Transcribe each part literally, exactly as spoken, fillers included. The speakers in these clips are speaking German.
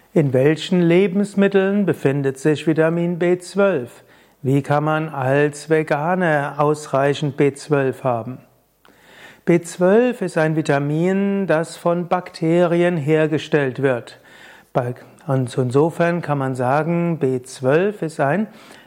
In welchen Lebensmitteln befindet sich Vitamin B zwölf? Wie kann man als Veganer ausreichend B zwölf haben? B zwölf ist ein Vitamin, das von Bakterien hergestellt wird. Und insofern kann man sagen, B zwölf ist ein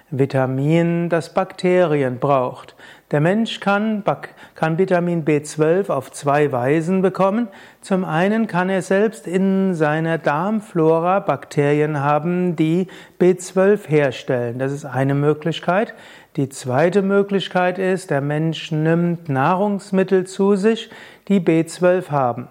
Vitamin, das Bakterien braucht. Der Mensch kann, kann Vitamin B zwölf auf zwei Weisen bekommen. Zum einen kann er selbst in seiner Darmflora Bakterien haben, die B zwölf herstellen. Das ist eine Möglichkeit. Die zweite Möglichkeit ist, der Mensch nimmt Nahrungsmittel zu sich, die B zwölf haben.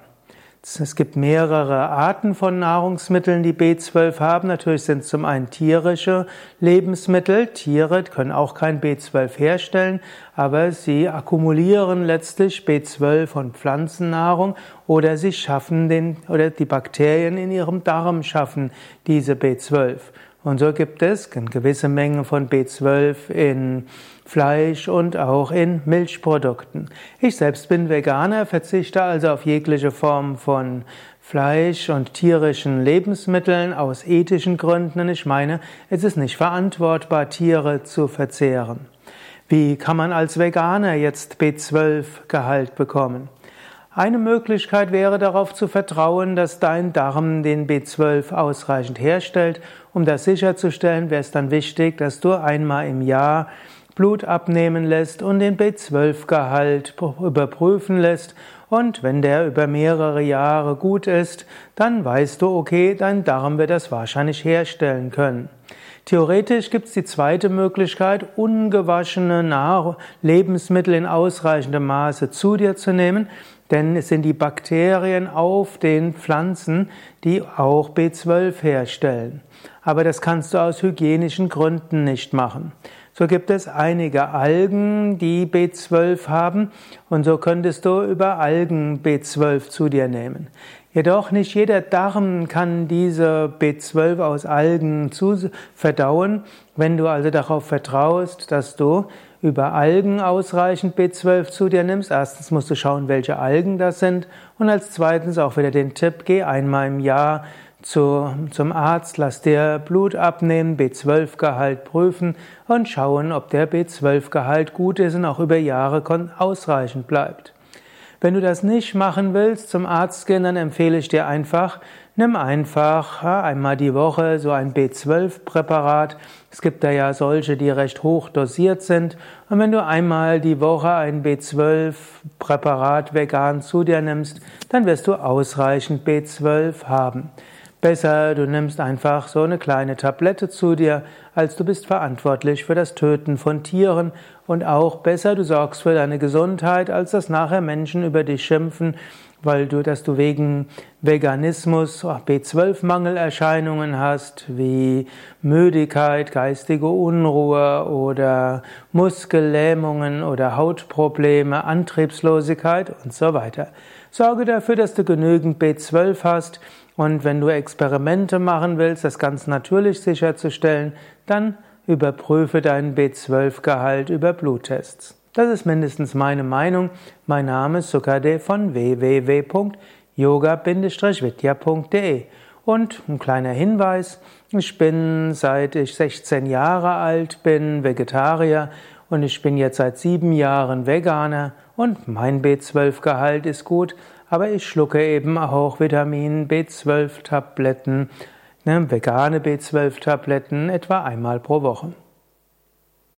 Es gibt mehrere Arten von Nahrungsmitteln, die B zwölf haben. Natürlich sind es zum einen tierische Lebensmittel. Tiere können auch kein B zwölf herstellen, aber sie akkumulieren letztlich B zwölf von Pflanzennahrung oder sie schaffen den, oder die Bakterien in ihrem Darm schaffen diese B zwölf. Und so gibt es eine gewisse Menge von B zwölf in Fleisch und auch in Milchprodukten. Ich selbst bin Veganer, verzichte also auf jegliche Form von Fleisch und tierischen Lebensmitteln aus ethischen Gründen. Und ich meine, es ist nicht verantwortbar, Tiere zu verzehren. Wie kann man als Veganer jetzt B zwölf Gehalt bekommen? Eine Möglichkeit wäre darauf zu vertrauen, dass dein Darm den B zwölf ausreichend herstellt. Um das sicherzustellen, wäre es dann wichtig, dass du einmal im Jahr Blut abnehmen lässt und den B zwölf Gehalt überprüfen lässt. Und wenn der über mehrere Jahre gut ist, dann weißt du, okay, dein Darm wird das wahrscheinlich herstellen können. Theoretisch gibt es die zweite Möglichkeit, ungewaschene Nahr- Lebensmittel in ausreichendem Maße zu dir zu nehmen, denn es sind die Bakterien auf den Pflanzen, die auch B zwölf herstellen. Aber das kannst du aus hygienischen Gründen nicht machen. So gibt es einige Algen, die B zwölf haben, und so könntest du über Algen B zwölf zu dir nehmen. Jedoch nicht jeder Darm kann diese B zwölf aus Algen zu verdauen. Wenn du also darauf vertraust, dass du über Algen ausreichend B zwölf zu dir nimmst, erstens musst du schauen, welche Algen das sind, und als zweitens auch wieder den Tipp, geh einmal im Jahr zu, zum Arzt, lass dir Blut abnehmen, B zwölf Gehalt prüfen und schauen, ob der B zwölf Gehalt gut ist und auch über Jahre ausreichend bleibt. Wenn du das nicht machen willst, zum Arzt gehen, dann empfehle ich dir einfach, nimm einfach ja, einmal die Woche so ein B zwölf Präparat. Es gibt da ja solche, die recht hoch dosiert sind. Und wenn du einmal die Woche ein B zwölf Präparat vegan zu dir nimmst, dann wirst du ausreichend B zwölf haben. Besser, du nimmst einfach so eine kleine Tablette zu dir, als du bist verantwortlich für das Töten von Tieren. Und auch besser, du sorgst für deine Gesundheit, als dass nachher Menschen über dich schimpfen, weil du, dass du wegen Veganismus B zwölf Mangelerscheinungen hast, wie Müdigkeit, geistige Unruhe oder Muskellähmungen oder Hautprobleme, Antriebslosigkeit und so weiter. Sorge dafür, dass du genügend B zwölf hast, und wenn du Experimente machen willst, das ganz natürlich sicherzustellen, dann überprüfe deinen B zwölf Gehalt über Bluttests. Das ist mindestens meine Meinung. Mein Name ist Sukadev von w w w punkt yoga Bindestrich vidya punkt de. Und ein kleiner Hinweis, ich bin seit ich sechzehn Jahre alt bin Vegetarier und ich bin jetzt seit sieben Jahren Veganer und mein B zwölf Gehalt ist gut, aber ich schlucke eben auch Vitamin B zwölf Tabletten, ne, vegane B zwölf Tabletten etwa einmal pro Woche.